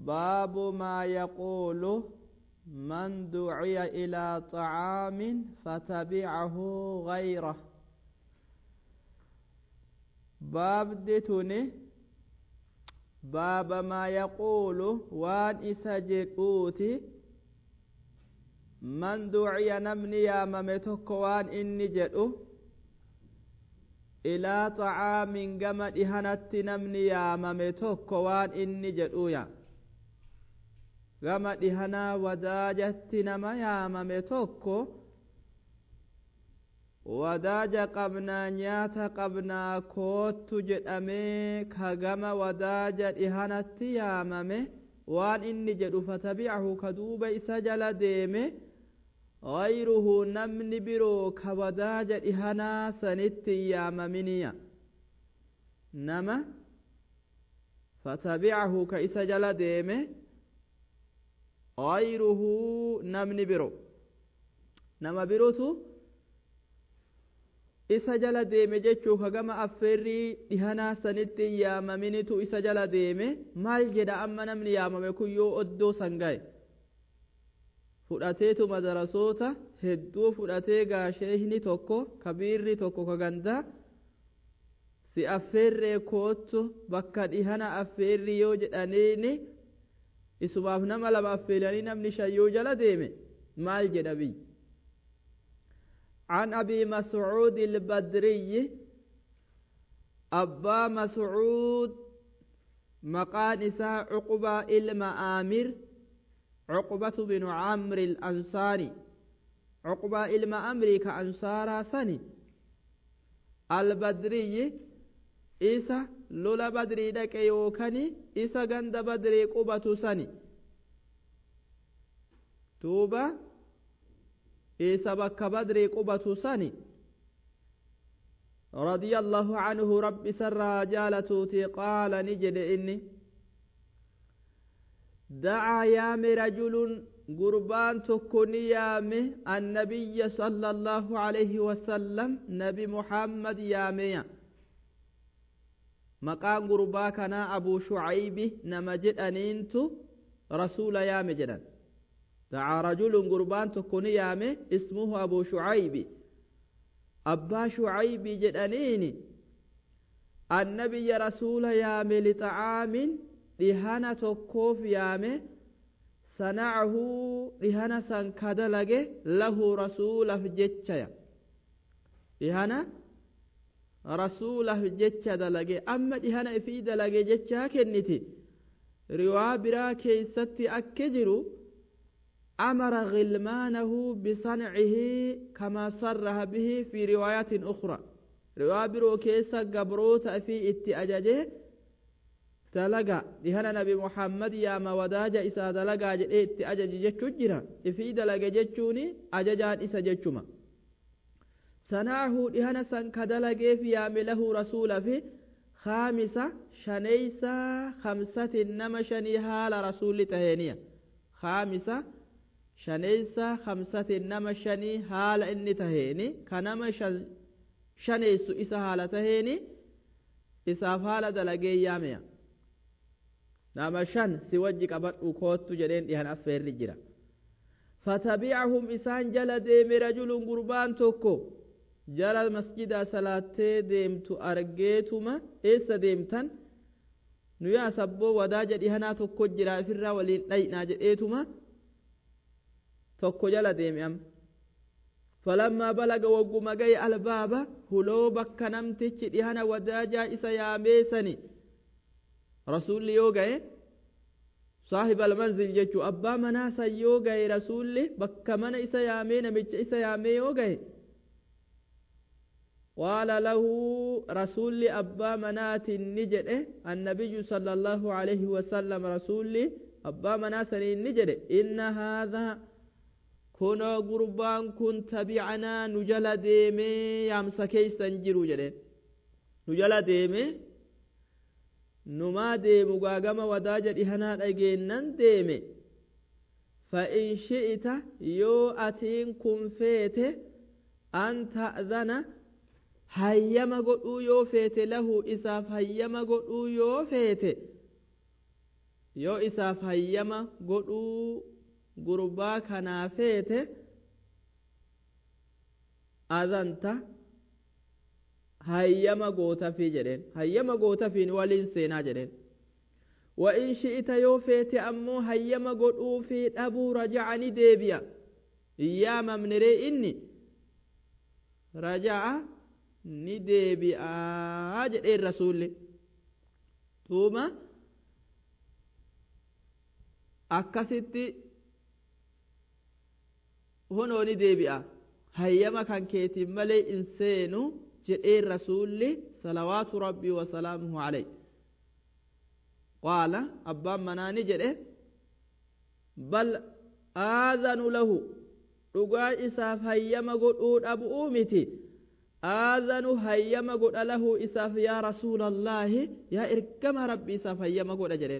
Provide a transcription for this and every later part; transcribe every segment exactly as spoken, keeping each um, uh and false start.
باب ما يقول من دعي إلى طعام فتبعه غيره باب دتوني باب ما يقول وان إسجدوتي من دعي نمني يا ممتك وان إني جدو إلى طعام قمد إهنت نمني يا ممتك وان إني جدو يا قمد إهنا وداجت نما يا ممتك wadaaja qabnaa nyaata qabnaa koottu jedhamee kagama wadaaja dhihanatti yaamame waan inni jedhu fatabi'ahu ka duuba isa jala deeme ghayruhu namni biroo ka wadaaja dhihanaa sanitti yaamaminiya nama fatabi'ahu ka isa jala deeme ghayruhu namni biroo nama birootu isa jala deeme jechuu kagama affeerrii dhihanaa sanitti yaamaminitu isa jala deeme maal jedha amma namni yaamame kun yoo oddoo san gaye fudhateetu madarasoota hedduu fudhatee gaasheehni tokko kabiirri tokko kagandaa si affeerree koottu bakka dhihana affeerrii yoo jedhaniini isumaaf nama lama affeelanii namni shan yoo jala deeme maal jedha biyyi عن أبي مسعود البدري أبا مسعود مقان إساء عقبة المآمر عقبة بن عمرو الأنصاري عقبة المآمر كأنصار سني البدري إسا لولا بدري دك يوكني إسا غند بدري قبة سني توبة إيسا بك بدري قبة سني رضي الله عنه رب سر جالتوتي قال نجد إني دعا يام رجل قربان تكوني يام النبي صلى الله عليه وسلم نبي محمد يامي مقام قرباكنا أبو شعيب نمجد أنينت رسول يام جدا دعا رجل قربان تكون يامه اسمه أبو شعيب أبا شعيب جدانيني النبي رسول يامه لطعام لهنا تكوف يامه صنعه لهنا سنكدلغ له رسول فجتشا لهنا رسول فجتشا دلغ أما لهنا في دلغ جتشا كنتي روا برا كيستي أكجرو أمر غلمانه بصنعه كما صرح به في روايات أخرى رواية برو كيسا قبروت في اتأججه تلقى لهنا نبي محمد يا موداج إسا دلقى اتأجج جتشو جرا في دلقى جتشوني أججان إسا جتشما صنعه لهنا سنكدلقى في يامله رسول في خامسة شنيسة خمسة نمشني هال رسول تهينية خامسة شنيسة خمسة نما شني حال إني تهيني كنما شنيسو إسا حال تهيني إسا فال دلقي ياميا نما شن سوجك أبد أكوت جدين إهان أفير رجرا فتبعهم إسان جل ديم رجل قربان توكو جل المسجد صلاة ديمتو أرقيتما إيسا ديمتن نيا سبو وداجد إهانا توكو جرا فرا ولين لينا جئتما tokko jala deeme am falammaa balaga wagguma gaye albaaba huloo bakka namtichi dhihana wadaajaa isa yaameesani rasuulli yoo gaye saahib almanzil jechuu abbaa manaa san yoo gaye rasuulli bakka mana isa yaamee namicha isa yaamee yoo gaye qaala lahu rasuulli abbaa manaatin ni jedhe annabiyyu sala allahu alayhi wasallam rasuulli abbaa manaa saniin ni jedhe inna haadhaa kunoo gurbaan kun tabicanaa nu jala deemee yaamsa keeysan jiru jedhe nu jala deemee numaa deemu gaagama wadaaja dhihanaa dhageennan deeme فإن شئت يو أتين كن فيت أن تأذن هيما قلو يو فيت له إساف هيما قلو يو فيت yoo isaaf hayyama godhuu gurbaa kanaa feete adanta hayyama gootafi jedheen hayyama gootafiin waliin seenaa jedheen وإن شئت يوفيت أمو هيما قدو في أبو رجعني ديبيا يا ممنري إني رجع نديبيا أجل الرسول ثم أكست هنو نديبيا هيما كان كيتي ملي إنسانو جل الرسول صلوات ربي وسلامه عليه قال أبا مناني جده بل آذن له رقا إساف هيما قد أبو أومتي آذن هيما قد له إساف يا رسول الله يا إركم ربي إساف هيما قد جده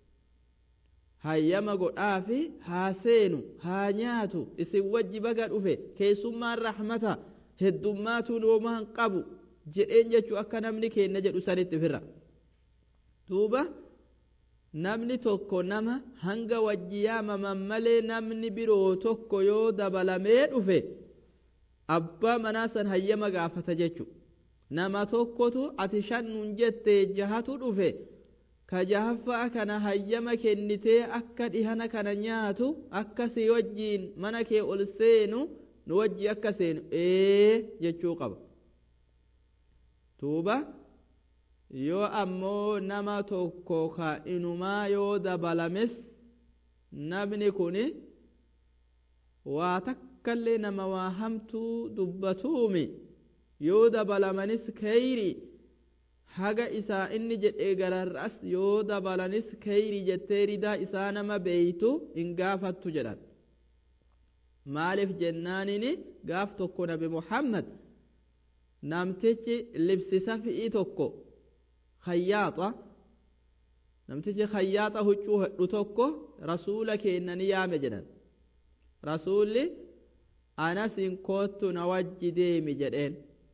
هيما قد آفي هاسينو هانياتو إسي وجي بقر أفي كيسما الرحمة هدوماتو ومان قبو جئين جتو أكا نمني كي نجد أسانيت فرا توبة namni tokko nama hanga wajjiyaamaman malee namni biroo tokko yoo dabalamee dhufe abbaa manaa san hayyama gaafata jechu nama tokkotu ati shan nun jette jahatu dhufe ka jahaffaa kana hayyama kennitee akka dhihana kana nyaatu akka si wajjiin mana kee ol seenu nu wajji akka seenu ee jechuu qaba tuuba yoo ammoo nama tokko ka inumaa yoo dabalames namni kuni waa takkallee nama waa hamtuu dubbatuumi yoo dabalamanis kayri haga isaa inni jedhee gararras yoo dabalanis kayri jettee ridaa isaa nama beeytu hin gaafattu jedhan maaliif jennaanini gaaf tokko nabi muhammad namtichi libsisa fi'ii tokko خياطة نمتجي خياطة هجوه لتوكو رسولك إنني يا مجنن رسولي أنا سنكوت نوجي ديمي جدين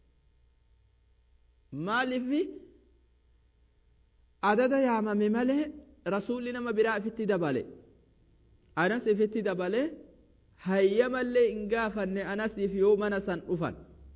مالي في عدد يا مامي مالي رسولي نما براء في التدبالي أنا في التدبالي هيا مالي إنقافن أنا في يومنا سنقفن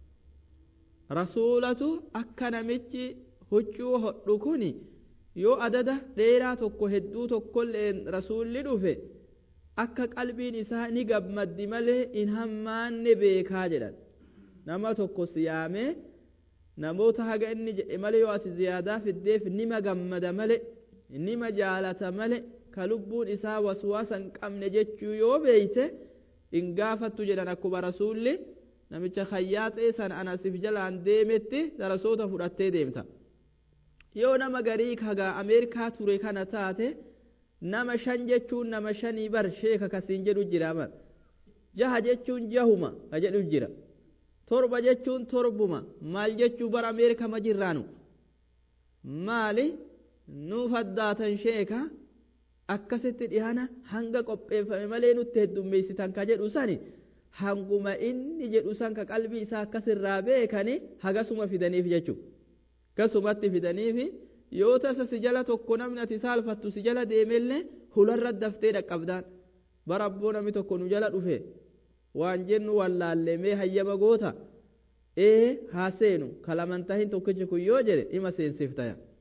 رسولته أكنا مجي huccuu hodhu kuni yoo adada dheeraa tokko hedduu tokkollee rasuulli dhufe akka qalbiin isaa ni gammaddi malee in hammaanne beekaa jedhan nama tokko siyaamee namoota haga inni jedhe malee yoo ati ziyaadaa fiddeef nima gammada malee nima jaalata malee ka lubbuun isaa waswaasa hin qabne jechuu yoo beeyte in gaafattu jedhan akkuma rasuulli namicha khayaaxee san anasif jalaan deemetti darasoota fudhattee deemta yoo nama garii kagaa ameerikaa ture kana taate nama shan jechuun nama shanii bar sheeka kasiin jedhu jira bar jaha jechuun jahuma ka jedhu jira torba jechuun torbuma maal jechuu bar ameerika ma jirraanu maali nuuf addaatan sheeka akkasitti dhihana hanga qopheeffame malee nutti heddummeessitan ka jedhu sani hanguma inni jedhu san ka qalbii isaa akkasirraa beekani hagasuma fidaniif jechuu kasumatti fidaniifi yoo tasa si jala tokko namni ati saalfattu si jala deemellee hularra daftee dhaqqabdaan barabboo namni tokko nu jala dhufe waan jennu wallaallemee hayyama goota ee haa seenu kalamantaa hin tokkichi kun yoo jedhe ima seensifta